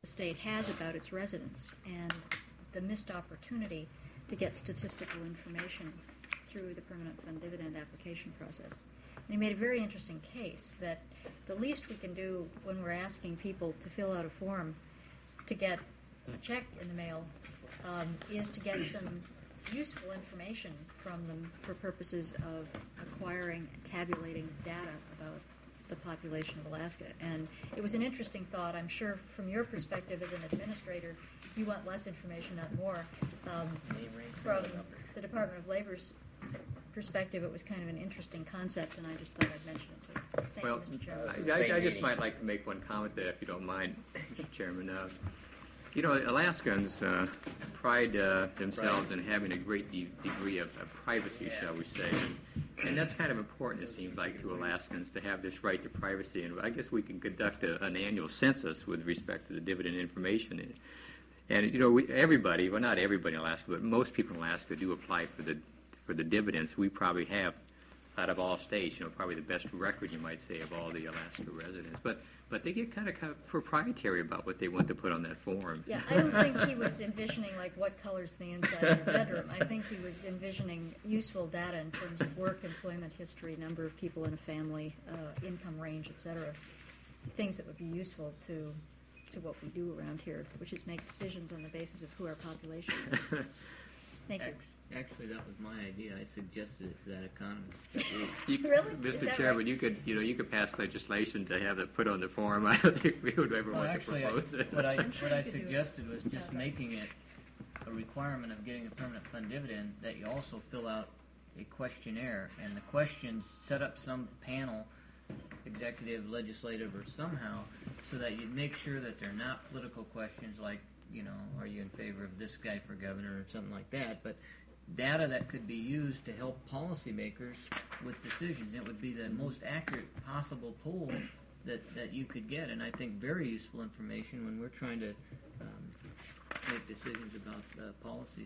the state has about its residents and the missed opportunity to get statistical information through the permanent fund dividend application process. And he made a very interesting case that the least we can do when we're asking people to fill out a form to get a check in the mail is to get some useful information from them for purposes of acquiring and tabulating data about the population of Alaska. And it was an interesting thought. I'm sure from your perspective as an administrator, you want less information, not more. From the Department of Labor's perspective, it was kind of an interesting concept, and I just thought I'd mention it too. Thank you, Mr. Chairman. I just might like to make one comment there, if you don't mind, Mr. Chairman. You know, Alaskans pride themselves in having a great degree of privacy, shall we say. And that's kind of important, it seems like, to Alaskans to have this right to privacy. And I guess we can conduct an annual census with respect to the dividend information. And you know, everybody, well, not everybody in Alaska, but most people in Alaska do apply for the dividends. We probably have, out of all states, you know, probably the best record, you might say, of all the Alaska residents. But they get kind of proprietary about what they want to put on that form. Yeah, I don't think he was envisioning, like, what color's the inside of your bedroom. I think he was envisioning useful data in terms of work, employment history, number of people in a family, income range, et cetera. Things that would be useful to what we do around here, which is make decisions on the basis of who our population is. Thank you. Actually, that was my idea. I suggested it to that economist. Really? Mr. Chairman, right? you could pass legislation to have it put on the form. I don't think we would ever want to propose it. What I suggested was just making it a requirement of getting a permanent fund dividend that you also fill out a questionnaire, and the questions set up some panel, executive, legislative, or somehow, so that you make sure that they're not political questions like, you know, are you in favor of this guy for governor or something like that, but data that could be used to help policymakers with decisions. It would be the most accurate possible pool that you could get, and I think very useful information when we're trying to make decisions about policies.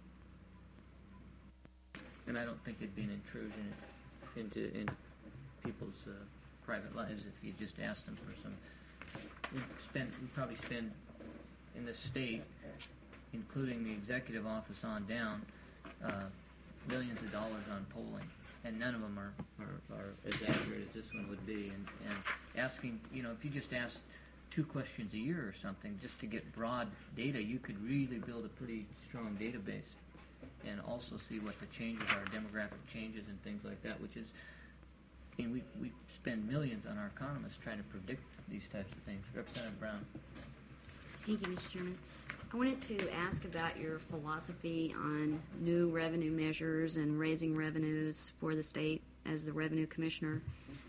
And I don't think it'd be an intrusion into people's private lives if you just asked them for some. We'd probably spend in the state, including the executive office on down, millions of dollars on polling, and none of them are as accurate as this one would be. And asking, you know, if you just asked 2 questions a year or something, just to get broad data, you could really build a pretty strong database, and also see what the changes are, demographic changes and things like that, which is, I mean, we spend millions on our economists trying to predict these types of things. Representative Brown. Thank you, Mr. Chairman. I wanted to ask about your philosophy on new revenue measures and raising revenues for the state as the revenue commissioner.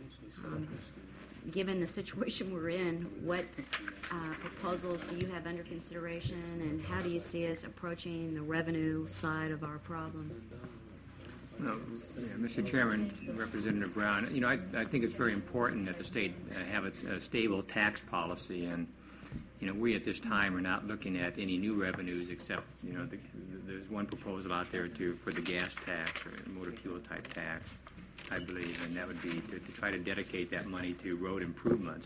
Given the situation we're in, what proposals do you have under consideration, and how do you see us approaching the revenue side of our problem? Well, Mr. Chairman, Representative Brown, you know, I think it's very important that the state have a stable tax policy, and you know, we at this time are not looking at any new revenues except, you know, there's one proposal out there for the gas tax or motor fuel type tax, I believe, and that would be to try to dedicate that money to road improvements.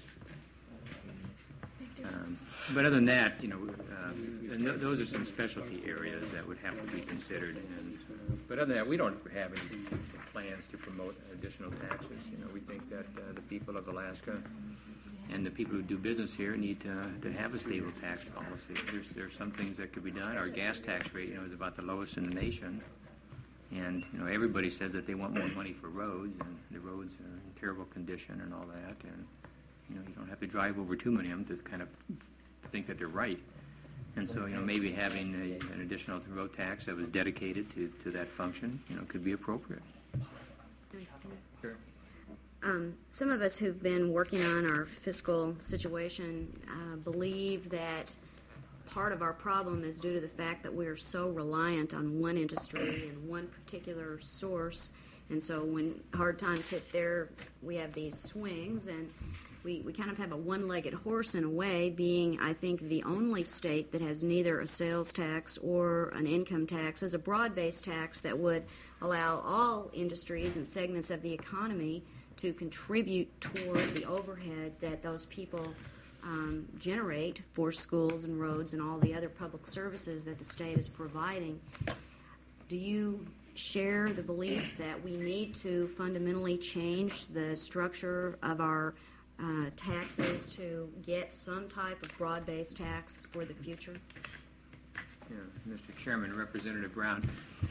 But other than that, you know, those are some specialty areas that would have to be considered. But other than that, we don't have any plans to promote additional taxes. You know, we think that the people of Alaska and the people who do business here need to have a stable tax policy. There's some things that could be done. Our gas tax rate, you know, is about the lowest in the nation. And, you know, everybody says that they want more money for roads, and the roads are in terrible condition and all that. And, you know, you don't have to drive over too many of them to kind of think that they're right. And so, you know, maybe having an additional road tax that was dedicated to that function, you know, could be appropriate. Sure. Some of us who've been working on our fiscal situation believe that part of our problem is due to the fact that we are so reliant on one industry and one particular source. And so when hard times hit there, we have these swings, and we kind of have a one-legged horse in a way, being, I think, the only state that has neither a sales tax or an income tax as a broad-based tax that would allow all industries and segments of the economy to contribute toward the overhead that those people generate for schools and roads and all the other public services that the state is providing. Do you share the belief that we need to fundamentally change the structure of our taxes to get some type of broad-based tax for the future? Yeah, Mr. Chairman, Representative Brown,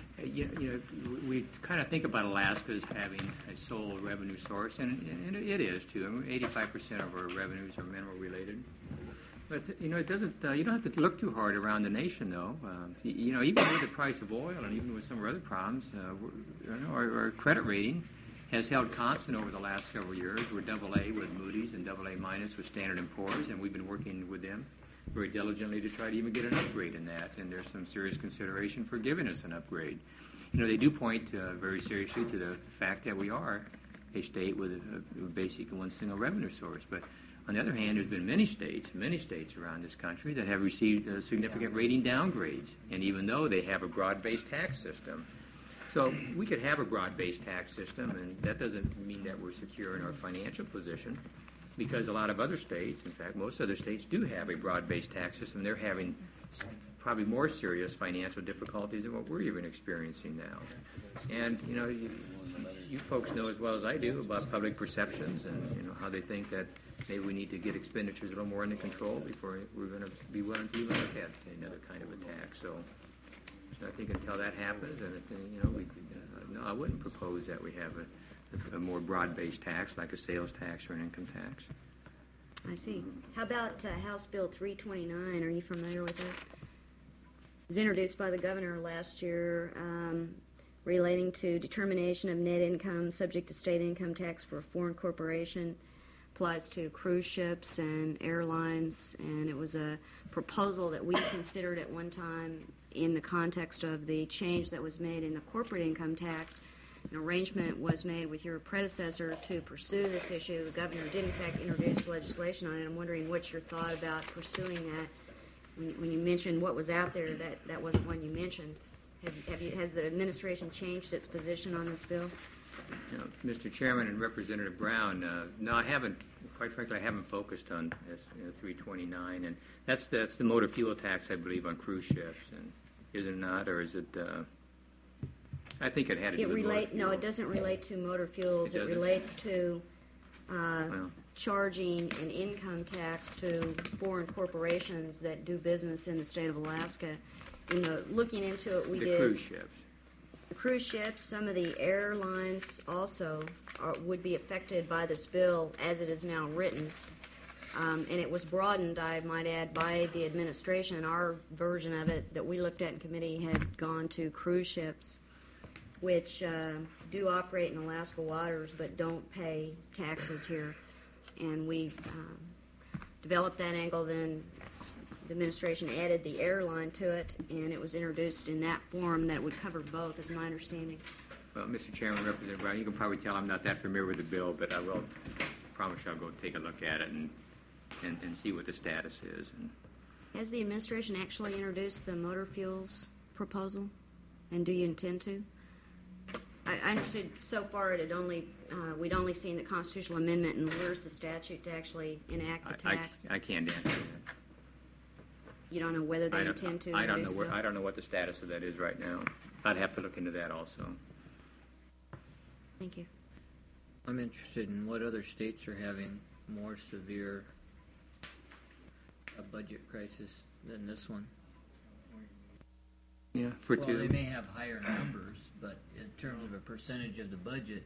we kind of think about Alaska as having a sole revenue source, and it is too. I mean, 85% of our revenues are mineral related. But it doesn't. You don't have to look too hard around the nation, though. Even with the price of oil, and even with some of our other problems, our credit rating has held constant over the last several years. We're AA with Moody's and AA minus with Standard & Poor's, and we've been working with them very diligently to try to even get an upgrade in that. And there's some serious consideration for giving us an upgrade. They do point very seriously to the fact that we are a state with a basic one single revenue source, but on the other hand, there's been many states around this country that have received significant rating downgrades, and even though they have a broad-based tax system. So we could have a broad-based tax system, and that doesn't mean that we're secure in our financial position, because a lot of other states, in fact, most other states do have a broad-based tax system. They're having probably more serious financial difficulties than what we're even experiencing now. And, you folks know as well as I do about public perceptions and, how they think that maybe we need to get expenditures a little more under control before we're going to be willing to even look at another kind of a tax. So I think until that happens, and no, I wouldn't propose that we have a more broad-based tax like a sales tax or an income tax. I see. How about House Bill 329? Are you familiar with it? It was introduced by the governor last year, relating to determination of net income subject to state income tax for a foreign corporation. Applies to cruise ships and airlines, and it was a proposal that we considered at one time in the context of the change that was made in the corporate income tax. An arrangement was made with your predecessor to pursue this issue. The governor did, in fact, introduce legislation on it. I'm wondering what your thought about pursuing that. When you mentioned what was out there, that wasn't one you mentioned. Has the administration changed its position on this bill? Mr. Chairman and Representative Brown, no, I haven't. Quite frankly, I haven't focused on 329, and that's the motor fuel tax, I believe, on cruise ships. And is it not, or is it? I think it had to do with motor fuel. No, it doesn't relate to motor fuels. It relates to charging an income tax to foreign corporations that do business in the state of Alaska. Looking into it, we did. The cruise ships. The cruise ships, some of the airlines also would be affected by this bill as it is now written. And it was broadened, I might add, by the administration. Our version of it that we looked at in committee had gone to cruise ships, which do operate in Alaska waters but don't pay taxes here. And we developed that angle, then the administration added the airline to it, and it was introduced in that form that would cover both, is my understanding. Well, Mr. Chairman, Representative Brown, you can probably tell I'm not that familiar with the bill, but I will promise you I'll go take a look at it and see what the status is. And has the administration actually introduced the motor fuels proposal, and do you intend to? I understood so far it had we'd only seen the constitutional amendment, and where's the statute to actually enact the tax? I can't answer that. You don't know whether they intend to? I don't know what the status of that is right now. I'd have to look into that also. Thank you. I'm interested in what other states are having more severe a budget crisis than this one. Yeah, Well, they may have higher numbers, but in terms of a percentage of the budget,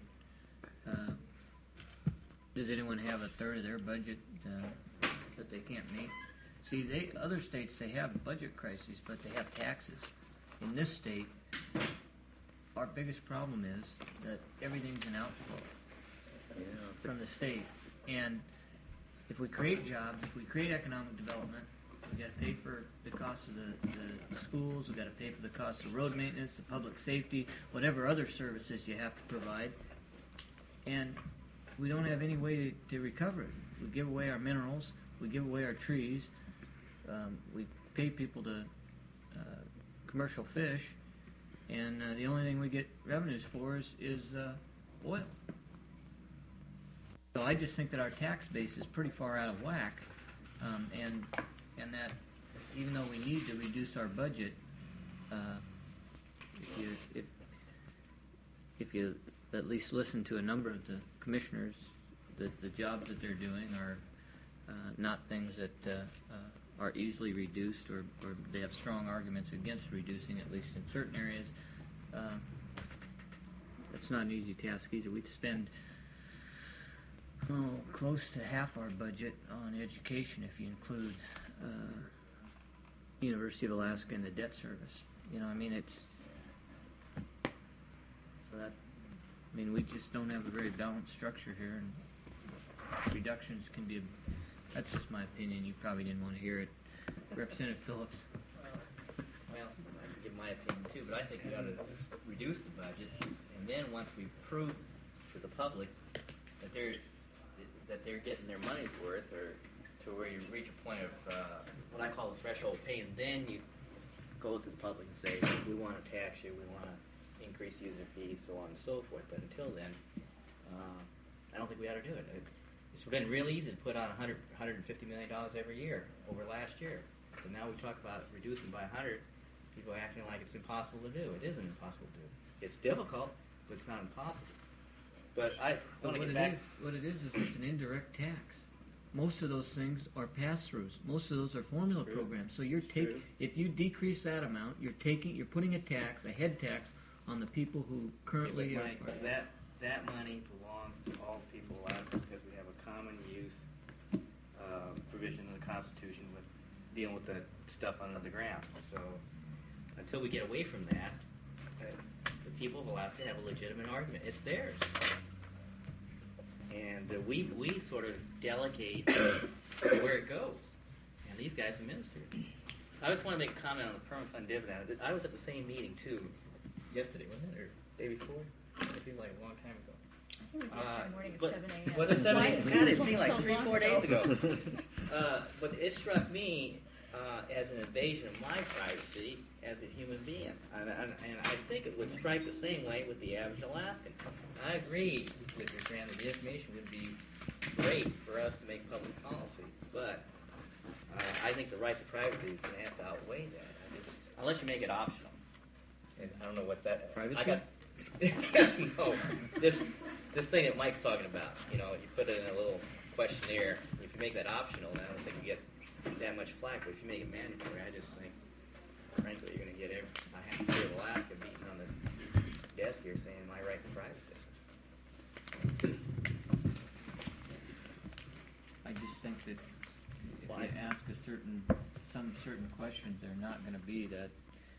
does anyone have a third of their budget that they can't meet? See, other states, they have budget crises, but they have taxes. In this state, our biggest problem is that everything's an outflow from the state. And if we create jobs, if we create economic development, we've got to pay for the cost of the schools, we've got to pay for the cost of road maintenance, the public safety, whatever other services you have to provide. And we don't have any way to recover it. We give away our minerals, we give away our trees, we pay people to commercial fish, and the only thing we get revenues for is oil. So I just think that our tax base is pretty far out of whack, and that even though we need to reduce our budget, if you at least listen to a number of the commissioners, the jobs that they're doing are not things that are easily reduced, or they have strong arguments against reducing, at least in certain areas. It's not an easy task either. We spend close to half our budget on education if you include University of Alaska and the debt service. It's so that. We just don't have a very balanced structure here, and reductions can be. That's just my opinion. You probably didn't want to hear it, Representative Phillips. Well, I can give my opinion too, but I think we ought to reduce the budget, and then once we prove to the public that they're getting their money's worth, or to where you reach a point of what I call the threshold pay, and then you go to the public and say, we want to tax you, we want to increase user fees, so on and so forth. But until then, I don't think we ought to do it. It's been real easy to put on $150 million every year over last year. So now we talk about reducing by 100. People are acting like it's impossible to do. It isn't impossible to do. It's difficult, but it's not impossible. But I want to get back. What it is it's an indirect tax. Most of those things are pass-throughs. Most of those are formula programs. So if you decrease that amount, you're putting a tax, a head tax, on the people who currently are. That money belongs to all people of Alaska because we have a common use provision in the Constitution with dealing with the stuff under the ground. So until we get away from that, the people of Alaska have a legitimate argument. It's theirs. And we sort of delegate where it goes. And these guys administer it. I just want to make a comment on the permanent fund dividend. I was at the same meeting, too, yesterday, wasn't it? Or day before? It seems like a long time ago. I think it was yesterday morning at 7 a.m. Was it 7 a.m.? God, it seemed like so 3-4 days ago. But it struck me as an invasion of my privacy as a human being. And I think it would strike the same way with the average Alaskan. I agree with your friend that the information would be great for us to make public policy, but I think the right to privacy is going to have to outweigh that. Unless you make it optional. And I don't know what's that. Privacy? No, this thing that Mike's talking about. You put it in a little questionnaire. If you make that optional, then I don't think you get that much flack. But if you make it mandatory, I just think, frankly, you're going to get a half the state of Alaska beating on the desk here saying my right to privacy. I just think that if you ask some certain questions, they're not going to be that.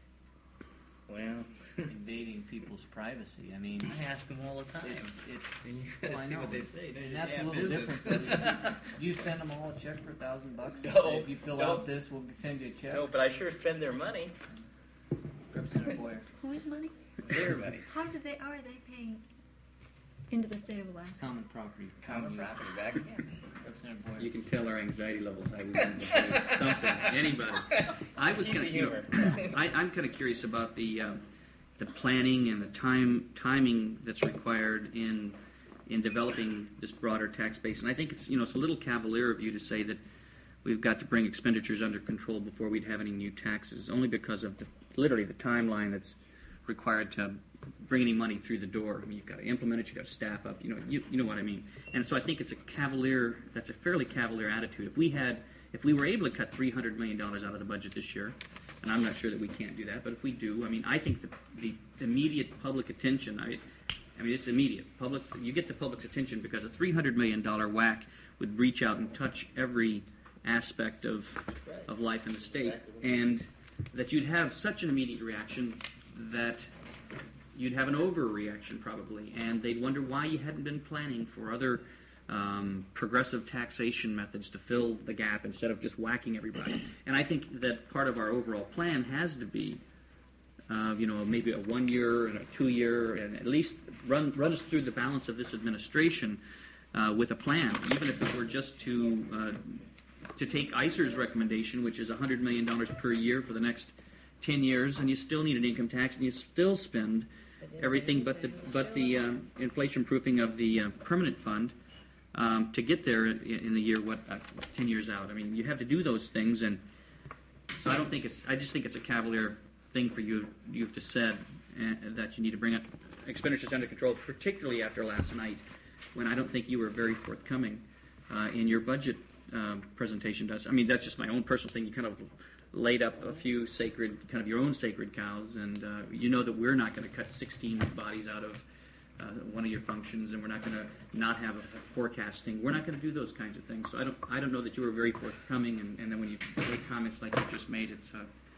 Well, invading people's privacy. I ask them all the time. I see know what they say. And that's a little different. You send them all a check for $1,000. No, if you fill out this, we'll send you a check. No, but I sure spend their money. Representative Boyer. Whose money? Their money. How are they paying into the state of Alaska? Common property. Common property back again. Representative Boyer. You can tell our anxiety levels. I would want to say something. Anybody. I was kind of, I'm kind of curious about the planning and the timing that's required in developing this broader tax base. And I think it's a little cavalier of you to say that we've got to bring expenditures under control before we'd have any new taxes, only because of literally the timeline that's required to bring any money through the door. You've got to implement it, you've got to staff up, you know what I mean. And so I think it's that's a fairly cavalier attitude. If we were able to cut $300 million out of the budget this year, and I'm not sure that we can't do that, but if we do, I think the immediate public attention, it's immediate. You get the public's attention because a $300 million whack would reach out and touch every aspect of life in the state, and that you'd have such an immediate reaction that you'd have an overreaction probably, and they'd wonder why you hadn't been planning for other progressive taxation methods to fill the gap instead of just whacking everybody. And I think that part of our overall plan has to be, maybe a 1 year and a 2 year, and at least run us through the balance of this administration with a plan, even if it were just to take ICER's recommendation, which is $100 million per year for the next 10 years, and you still need an income tax, and you still spend everything but the inflation proofing of the permanent fund. to get there in the year 10 years out. I mean, you have to do those things, and so I just think it's a cavalier thing for you. You've just said that you need to bring up expenditures under control, particularly after last night, when I don't think you were very forthcoming in your budget presentation. I mean, that's just my own personal thing. You kind of laid up a few kind of your own sacred cows, and you know that we're not going to cut 16 bodies out of one of your functions, and we're not going to not have a forecasting. We're not going to do those kinds of things. So I don't know that you were very forthcoming, and then when you make comments like you just made, it's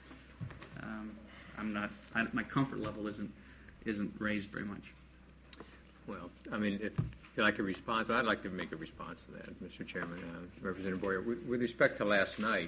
my comfort level isn't raised very much. Well, I mean, if you'd like a response, I'd like to make a response to that, Mr. Chairman. Representative Boyer, with respect to last night,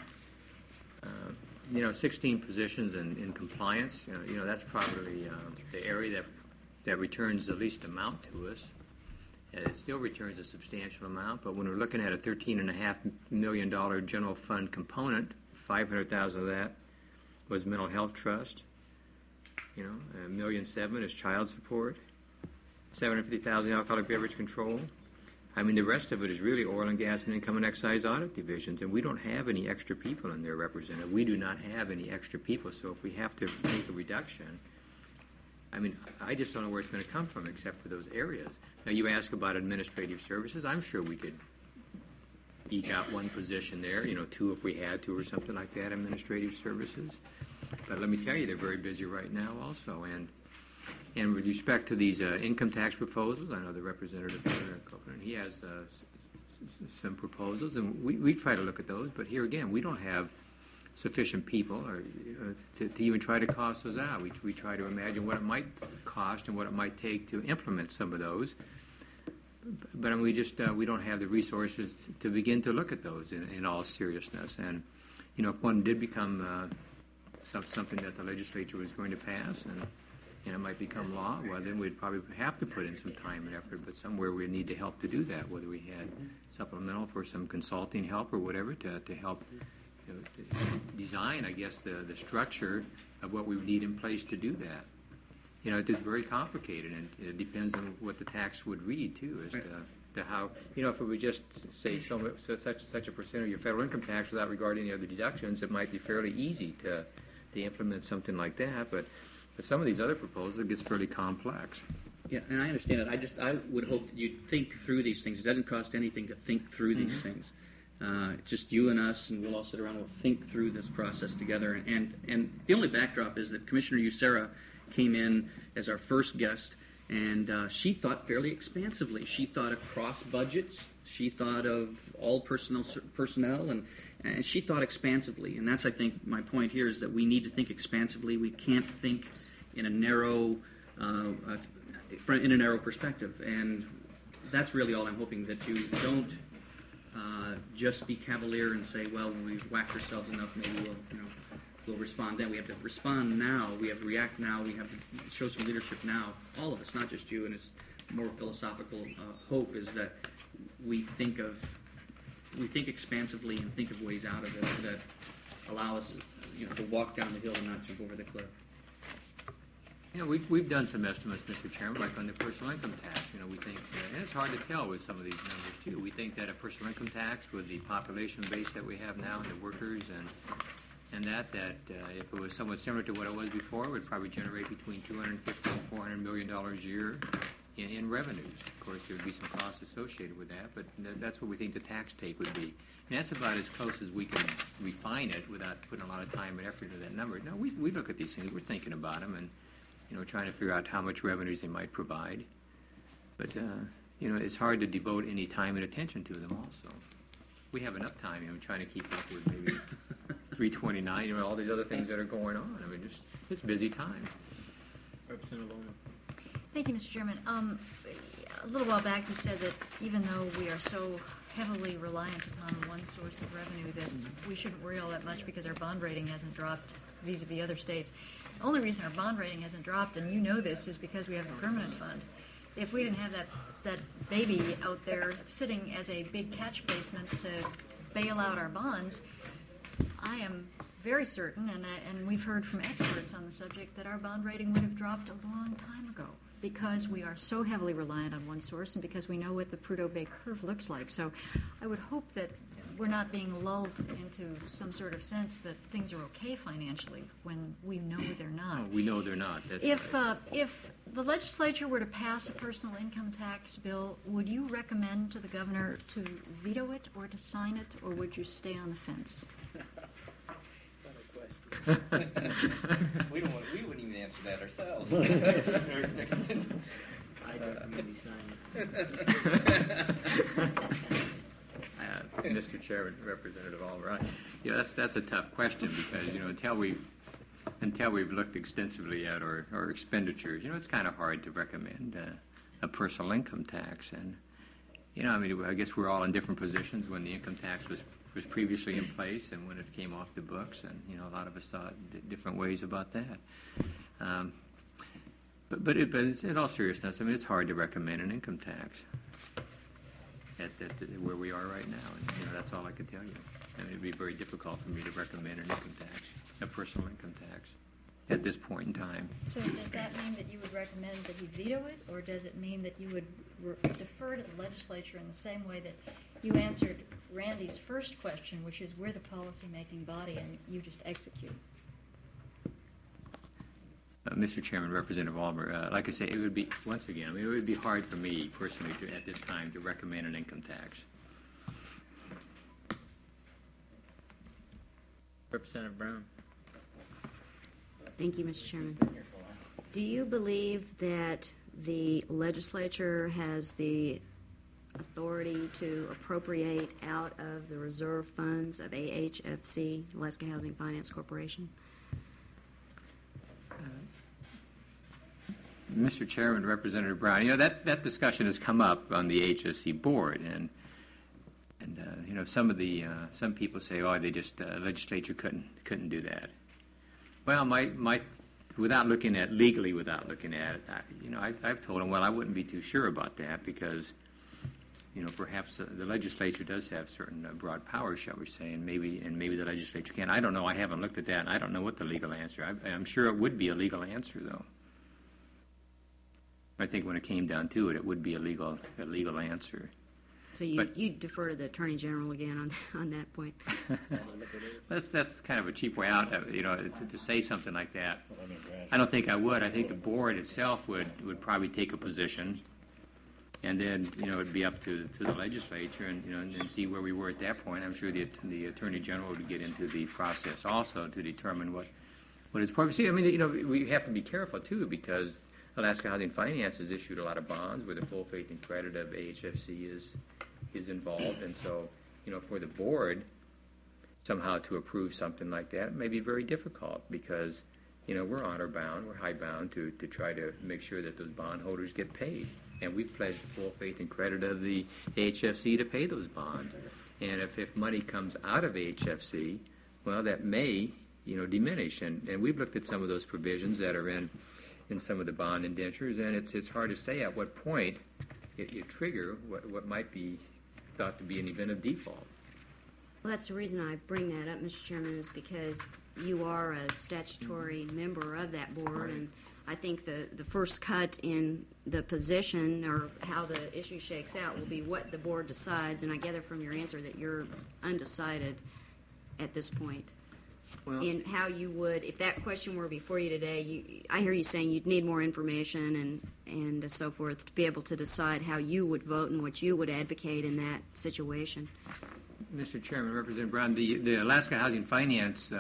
16 positions in compliance, that's probably the area that returns the least amount to us. It still returns a substantial amount, but when we're looking at a $13.5 million general fund component, $500,000 of that was mental health trust. $1.7 million is child support. $750,000 alcoholic beverage control. I mean, the rest of it is really oil and gas and income and excise audit divisions, and we don't have any extra people in there represented. We do not have any extra people, so if we have to make a reduction, I mean, I just don't know where it's going to come from except for those areas. Now, you ask about administrative services. I'm sure we could eke out one position there, two if we had to or something like that, administrative services. But let me tell you, they're very busy right now also, and with respect to these income tax proposals, I know the representative Copeland, he has some proposals, and we try to look at those. But here again, we don't have sufficient people to even try to cost those out. We try to imagine what it might cost and what it might take to implement some of those. But I mean, we don't have the resources to begin to look at those in all seriousness. And if one did become something that the legislature was going to pass and it might become law, well, then we'd probably have to put in some time and effort, but somewhere we need to help to do that, whether we had supplemental for some consulting help or whatever to help design, I guess, the structure of what we would need in place to do that. It is very complicated, and it depends on what the tax would read, too, as to how, if it would just say such a percent of your federal income tax without regarding any other deductions, it might be fairly easy to implement something like that, but some of these other proposals, it gets fairly complex. Yeah, and I understand it. I would hope that you'd think through these things. It doesn't cost anything to think through these things. Just you and us, and we'll all sit around and we'll think through this process together. And the only backdrop is that Commissioner Usera came in as our first guest, and she thought fairly expansively. She thought across budgets. She thought of all personnel, and she thought expansively. And that's, I think, my point here is that we need to think expansively. We can't think in a narrow perspective, and that's really all I'm hoping, that you don't just be cavalier and say, well, when we've whacked ourselves enough, maybe we'll respond then. We have to respond now. We have to react now. We have to show some leadership now. All of us, not just you. And it's more philosophical hope is that we think expansively and think of ways out of it that allow us, to walk down the hill and not jump over the cliff. We've done some estimates, Mr. Chairman, like on the personal income tax. We think, and it's hard to tell with some of these numbers too. We think that a personal income tax with the population base that we have now and the workers and that if it was somewhat similar to what it was before, it would probably generate between $250 and $400 million a year in revenues. Of course, there would be some costs associated with that, but that's what we think the tax take would be. And that's about as close as we can refine it without putting a lot of time and effort into that number. No, we look at these things. We're thinking about them and trying to figure out how much revenues they might provide. But, it's hard to devote any time and attention to them also. We have enough time, trying to keep up with maybe 329, all these other things that are going on. I mean, it's busy time. Representative Bowman. Thank you, Mr. Chairman. A little while back you said that even though we are so heavily reliant upon one source of revenue that we shouldn't worry all that much because our bond rating hasn't dropped vis-a-vis other states. The only reason our bond rating hasn't dropped, and you know this, is because we have the permanent fund. If we didn't have that baby out there sitting as a big catch basement to bail out our bonds, I am very certain, and we've heard from experts on the subject, that our bond rating would have dropped a long time ago. because we are so heavily reliant on one source and because we know what the Prudhoe-Bay curve looks like. So I would hope that we're not being lulled into some sort of sense that things are okay financially when we know they're not. Oh, we know they're not. That's If right. if the legislature were to pass a personal income tax bill, would you recommend to the governor to veto it or to sign it, or would you stay on the fence? We wouldn't even answer that ourselves. They're expecting- I don't maybe sign Mr. Chairman, Representative Albright, that's a tough question because until we've looked extensively at our expenditures, it's kind of hard to recommend a personal income tax. And I guess we're all in different positions when the income tax was previously in place and when it came off the books, and a lot of us thought different ways about that. But in all seriousness, it's hard to recommend an income tax at where we are right now, and that's all I can tell you. It'd be very difficult for me to recommend an income tax, a personal income tax, at this point in time. So does that mean that you would recommend that he veto it, or does it mean that you would defer to the legislature in the same way that you answered Randy's first question, which is we're the policy-making body and you just execute? Mr. Chairman, Representative Albright, like I say, it would be, once again, it would be hard for me personally at this time to recommend an income tax. Representative Brown. Thank you, Mr. Chairman. Do you believe that the legislature has the authority to appropriate out of the reserve funds of AHFC, Alaska Housing Finance Corporation? Mr. Chairman, Representative Brown, that discussion has come up on the HFC board, and some people say, oh, they just legislature couldn't do that. Well, without looking at it, I've told them, well, I wouldn't be too sure about that because, perhaps the legislature does have certain broad powers, shall we say, and maybe the legislature can. I don't know. I haven't looked at that, and I don't know what the legal answer. I'm sure it would be a legal answer, though. I think when it came down to it, it would be a legal answer. So you defer to the Attorney General again on that point? That's kind of a cheap way out, to say something like that. I don't think I would. I think the board itself would probably take a position, and then it'd be up to the legislature and see where we were at that point. I'm sure the Attorney General would get into the process also to determine what is appropriate. See, we have to be careful too because Alaska Housing Finance has issued a lot of bonds where the full faith and credit of AHFC is involved, and so for the board somehow to approve something like that it may be very difficult because we're honor bound, we're high bound to try to make sure that those bondholders get paid, and we've pledged the full faith and credit of the AHFC to pay those bonds, and if money comes out of AHFC, well, that may diminish, and we've looked at some of those provisions that are in some of the bond indentures, and it's hard to say at what point you trigger what might be thought to be an event of default. Well, that's the reason I bring that up, Mr. Chairman, is because you are a statutory member of that board, and I think the first cut in the position or how the issue shakes out will be what the board decides, and I gather from your answer that you're undecided at this point. Well, In how you would, if that question were before you today, I hear you saying you'd need more information and so forth to be able to decide how you would vote and what you would advocate in that situation. Mr. Chairman, Representative Brown, the Alaska Housing Finance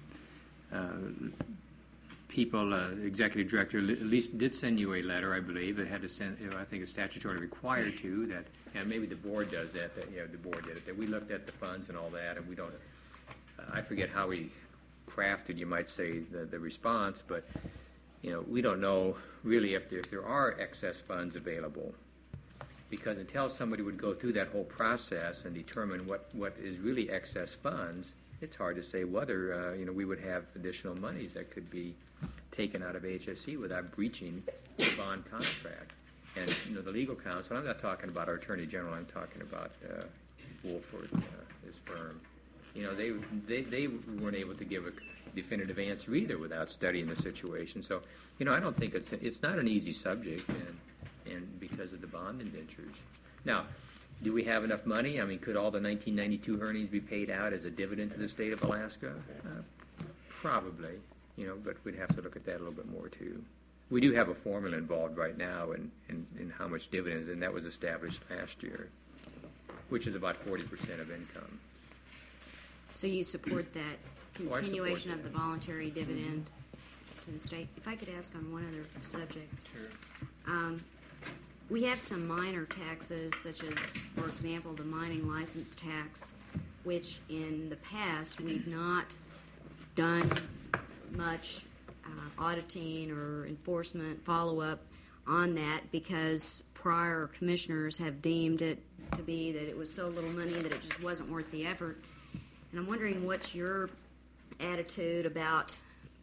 people, executive director, at least did send you a letter, I believe. It had to send, I think it's statutorily required to, that, and maybe the board does that, the board did it, that we looked at the funds and all that, and we don't, I forget how we crafted, you might say, the response, but we don't know really if there are excess funds available, because until somebody would go through that whole process and determine what is really excess funds, it's hard to say whether we would have additional monies that could be taken out of HFC without breaching the bond contract. And the legal counsel, I'm not talking about our Attorney General, I'm talking about Wolford, his firm. They weren't able to give definitive answer either without studying the situation. So, I don't think it's not an easy subject, and because of the bond indentures. Now, do we have enough money? I mean, could all the 1992 earnings be paid out as a dividend to the state of Alaska? Probably, but we'd have to look at that a little bit more too. We do have a formula involved right now in how much dividends, and that was established last year, which is about 40% of income. So you support that continuation that. of the voluntary dividend to the state? If I could ask on one other subject. Sure. We have some minor taxes, such as, for example, the mining license tax, which in the past we've not done much auditing or enforcement follow-up on that because prior commissioners have deemed it to be that it was so little money that it just wasn't worth the effort. And I'm wondering what's your attitude about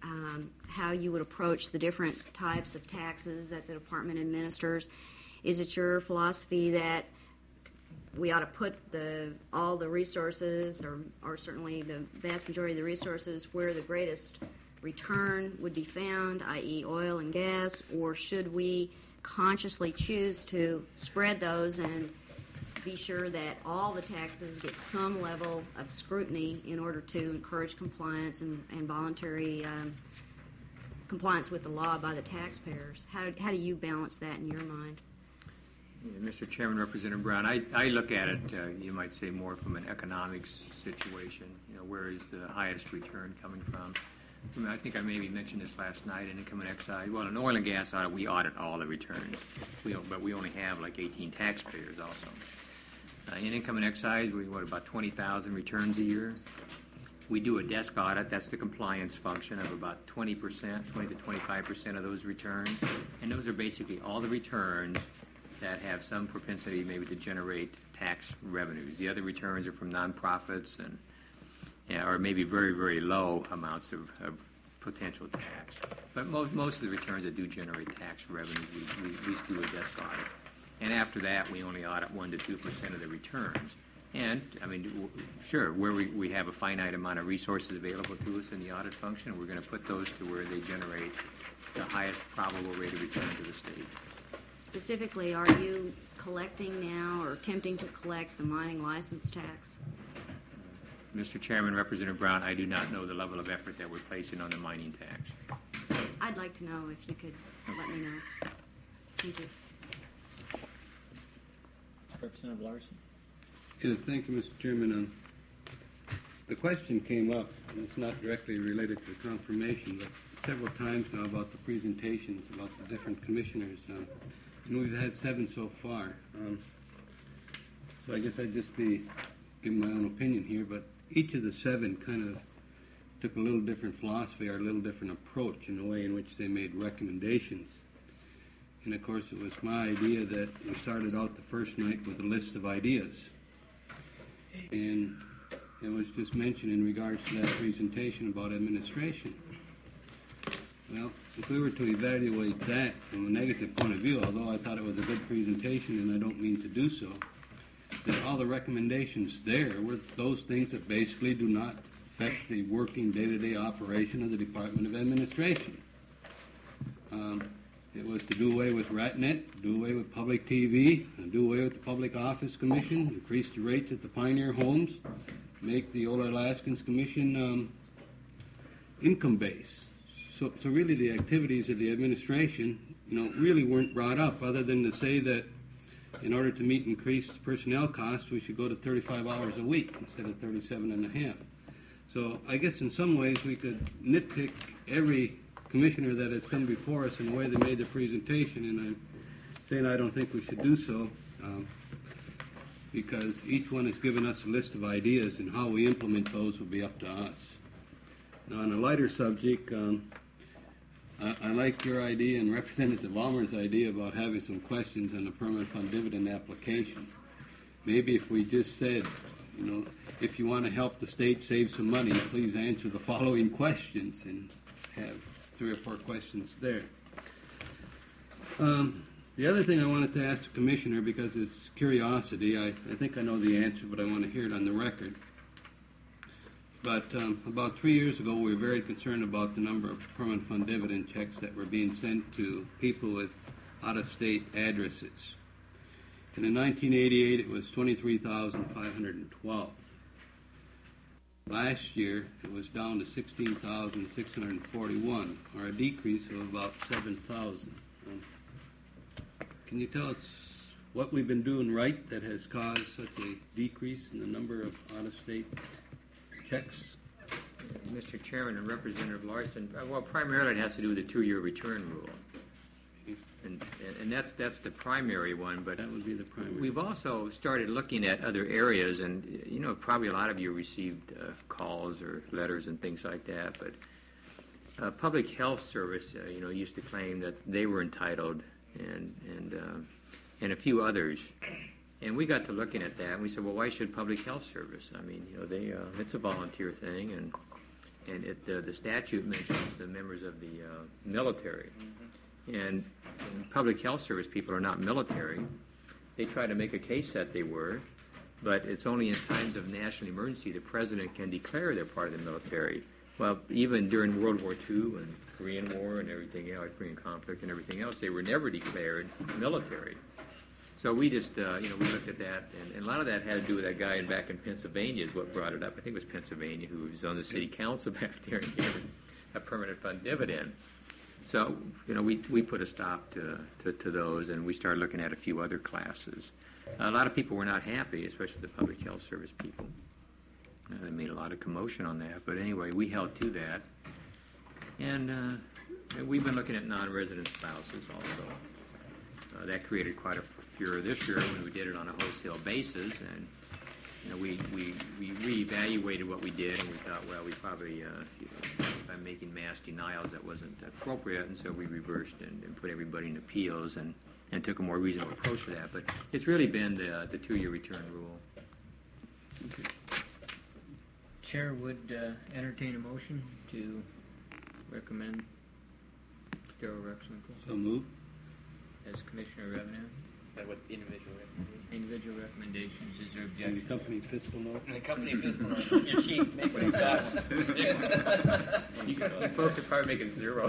how you would approach the different types of taxes that the department administers. Is it your philosophy that we ought to put all the resources, or certainly the vast majority of the resources, where the greatest return would be found, i.e. oil and gas, or should we consciously choose to spread those and be sure that all the taxes get some level of scrutiny in order to encourage compliance and voluntary compliance with the law by the taxpayers? How do you balance that in your mind? Mr. Chairman, Representative Brown, I look at it, you might say, more from an economics situation. Where is the highest return coming from? I think I maybe mentioned this last night in income and excise. Well, in oil and gas audit, we audit all the returns, but we only have like 18 taxpayers also. In income and excise, we about 20,000 returns a year. We do a desk audit. That's the compliance function of about 20% to 25% of those returns, and those are basically all the returns that have some propensity maybe to generate tax revenues. The other returns are from nonprofits or maybe very, very low amounts of potential tax. But most of the returns that do generate tax revenues, we at least do a desk audit. And after that, we only audit 1% to 2% of the returns. And, sure, where we have a finite amount of resources available to us in the audit function, we're going to put those to where they generate the highest probable rate of return to the state. Specifically, are you collecting now or attempting to collect the mining license tax? Mr. Chairman, Representative Brown, I do not know the level of effort that we're placing on the mining tax. I'd like to know if you could let me know. Thank you. Representative Larson. Yeah, thank you, Mr. Chairman. The question came up, and it's not directly related to confirmation, but several times now about the presentations about the different commissioners. And we've had 7 so far. So I guess I'd just be giving my own opinion here, but each of the 7 kind of took a little different philosophy or a little different approach in the way in which they made recommendations. And of course, it was my idea that we started out the first night with a list of ideas. And it was just mentioned in regards to that presentation about administration. Well, if we were to evaluate that from a negative point of view, although I thought it was a good presentation and I don't mean to do so, that all the recommendations there were those things that basically do not affect the working day-to-day operation of the Department of Administration. It was to do away with RATNet, do away with public TV, and do away with the Public Office Commission, increase the rates at the Pioneer Homes, make the Old Alaskans Commission income-based. So really the activities of the administration, really weren't brought up other than to say that in order to meet increased personnel costs, we should go to 35 hours a week instead of 37 and a half. So I guess in some ways we could nitpick every commissioner that has come before us in the way they made their presentation, and I'm saying I don't think we should do so because each one has given us a list of ideas, and how we implement those will be up to us. Now, on a lighter subject, I like your idea and Representative Ulmer's idea about having some questions on the permanent fund dividend application. Maybe if we just said, if you want to help the state save some money, please answer the following questions, and have 3 or 4 questions there. The other thing I wanted to ask the Commissioner, because it's curiosity, I think I know the answer, but I want to hear it on the record. but about 3 years ago, we were very concerned about the number of permanent fund dividend checks that were being sent to people with out-of-state addresses. And in 1988, it was 23,512. Last year, it was down to 16,641, or a decrease of about 7,000. Can you tell us what we've been doing right that has caused such a decrease in the number of out-of-state checks? Mr. Chairman and Representative Larson, well, primarily it has to do with the 2-year return rule. And that's the primary one, but That would be the primary. we've also started looking at other areas, and you know, probably a lot of you received calls or letters and things like that, but Public Health Service, you know, used to claim that they were entitled, and a few others. And we got to looking at that, and we said, well, why should Public Health Service? I mean, you know, it's a volunteer thing, and the statute mentions the members of the military. And Public Health Service people are not military. They try to make a case that they were, but it's only in times of national emergency the president can declare they're part of the military. Well, even during World War II and Korean War and everything else, Korean conflict and everything else, they were never declared military. So we just, we looked at that, and a lot of that had to do with that guy back in Pennsylvania is what brought it up. I think it was Pennsylvania who was on the city council back there and gave a permanent fund dividend. So, you know, we put a stop to those, and we started looking at a few other classes. A lot of people were not happy, especially the Public Health Service people. They made a lot of commotion on that, but anyway, we held to that. And we've been looking at non-resident spouses also. That created quite a furor this year when we did it on a wholesale basis, and you know, we reevaluated what we did, and we thought, well, we probably, by making mass denials, that wasn't appropriate, and so we reversed and put everybody in appeals and took a more reasonable approach to that. But it's really been the 2-year return rule. Okay. Chair would entertain a motion to recommend Darrell Rexwinkle So move. as Commissioner of Revenue. With individual recommendations. Individual recommendations. Is there And the objection? company fiscal note. And the company fiscal note. Your chief, make it fast. You folks are probably making zero.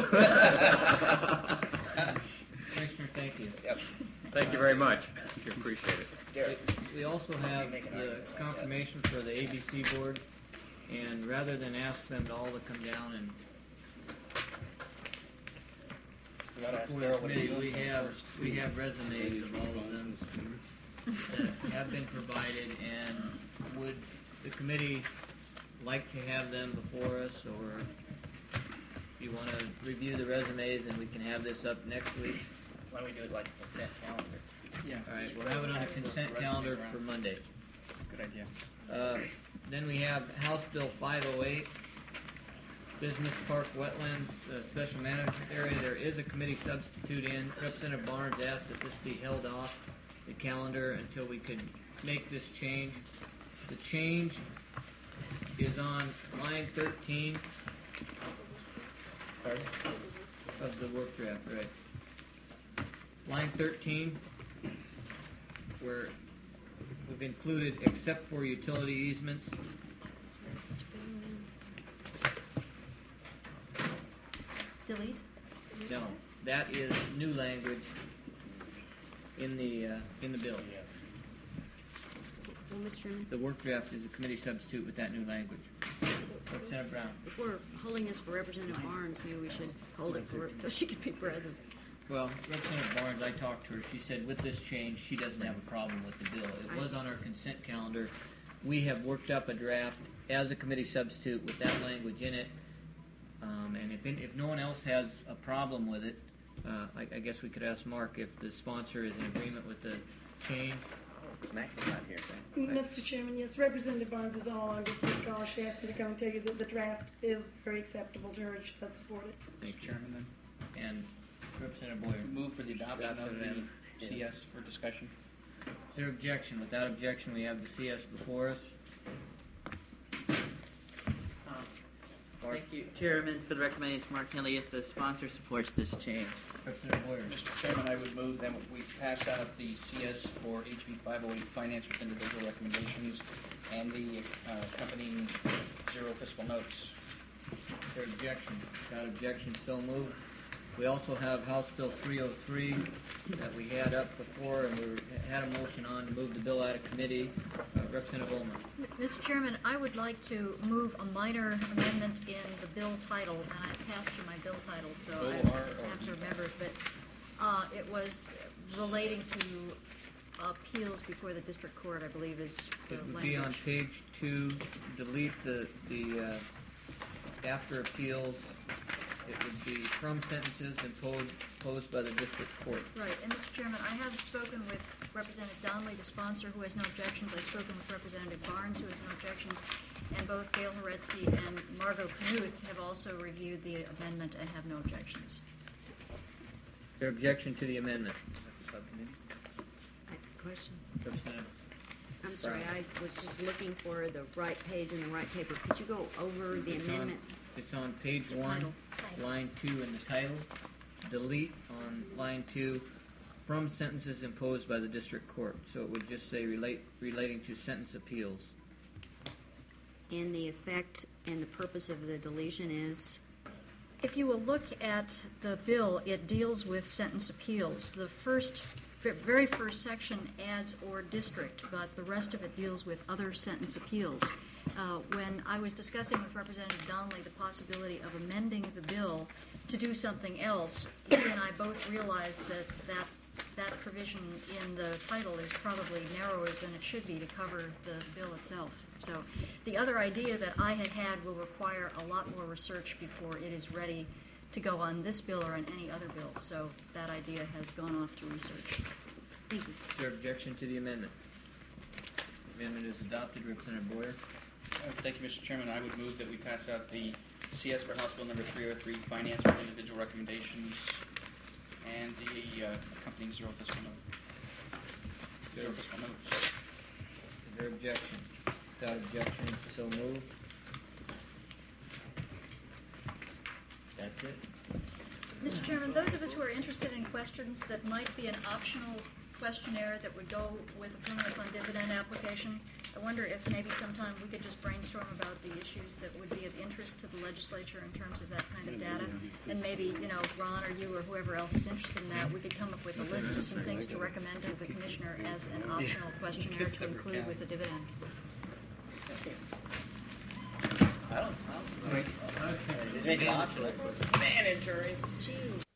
Commissioner, thank you. Yep. Thank you very much. We appreciate it. Derek. We also have the confirmation for the ABC board, and rather than ask them to all to come down and before the committee, we have resumes of all of them that have been provided, and would the committee like to have them before us, or do you want to review the resumes and we can have this up next week? Why don't we do it like a consent calendar? Yeah. All right, we'll have it on a consent calendar for Monday. Good idea. Then we have House Bill 508, Business Park Wetlands Special Management Area. There is a committee substitute in. Representative Barnes asked that this be held off the calendar until we could make this change. The change is on line 13 of the work draft, right? Line 13, where we've included except for utility easements. Delete? No, that is new language in the bill. Well, Mr. Chairman, The work draft is a committee substitute with that new language. Representative Brown. if we're holding this for Representative Barnes, maybe we should hold it for so she can be present. Well, Representative Barnes, I talked to her. She said with this change, she doesn't have a problem with the bill. It was on our consent calendar. We have worked up a draft as a committee substitute with that language in it. And if no one else has a problem with it, I guess we could ask Mark if the sponsor is in agreement with the change. Max is not here, right? Mr. Chairman, yes, Representative Barnes is all on just this call. She asked me to come and tell you that the draft is very acceptable to her and she does support it. Thank you. Chairman, then And Representative Boyer. move for the adoption of the CS for discussion. Is there objection? Without objection, we have the CS before us. Thank you, Chairman. For the recommendation, Mark Henley, if the sponsor supports this change. Representative Boyer. Mr. Chairman, I would move that we pass out the CS for HB 508 finance with individual recommendations and the accompanying zero fiscal notes. Is there objection? Without objection, so moved. We also have House Bill 303 that we had up before, and we had a motion on to move the bill out of committee. Representative Ulmer. Mr. Chairman, I would like to move a minor amendment in the bill title, and I passed you my bill title, so I have to remember it, but it was relating to appeals before the district court, I believe is the It would language. be on page 2, delete the after appeals. It would be from sentences imposed by the district court. Right, and Mr. Chairman, I have spoken with Representative Donnelly, the sponsor, who has no objections. I've spoken with Representative Barnes, who has no objections, and both Gail Horetsky and Margot Knuth have also reviewed the amendment and have no objections. Is there objection to the amendment? Subcommittee. Question. Representative. I'm sorry, Brown. I was just looking for the right page and the right paper. Could you go over the It's amendment? It's on page 1, Title. line 2 in the title. Delete on line 2 from sentences imposed by the district court. So it would just say relating to sentence appeals. And the effect and the purpose of the deletion is? If you will look at the bill, it deals with sentence appeals. The very first section adds or district, but the rest of it deals with other sentence appeals. When I was discussing with Representative Donnelly the possibility of amending the bill to do something else, he and I both realized that provision in the title is probably narrower than it should be to cover the bill itself. So the other idea that I had will require a lot more research before it is ready to go on this bill or on any other bill. So that idea has gone off to research. Thank you. Is there objection to the amendment? The amendment is adopted. Representative Boyer. Thank you, Mr. Chairman. I would move that we pass out the CS for House Bill number 303, Finance for Individual Recommendations, and the accompanying zero fiscal note. Zero fiscal notes. Is there objection? Without objection, so moved. That's it. Mr. Chairman, those of us who are interested in questions that might be an optional questionnaire that would go with a permanent fund dividend application, I wonder if maybe sometime we could just brainstorm about the issues that would be of interest to the legislature in terms of that kind of data. And maybe, Ron or you or whoever else is interested in that, we could come up with a list of some things to recommend to the commissioner as an optional questionnaire to include with the dividend. I don't know. Did it make an option? Man, it's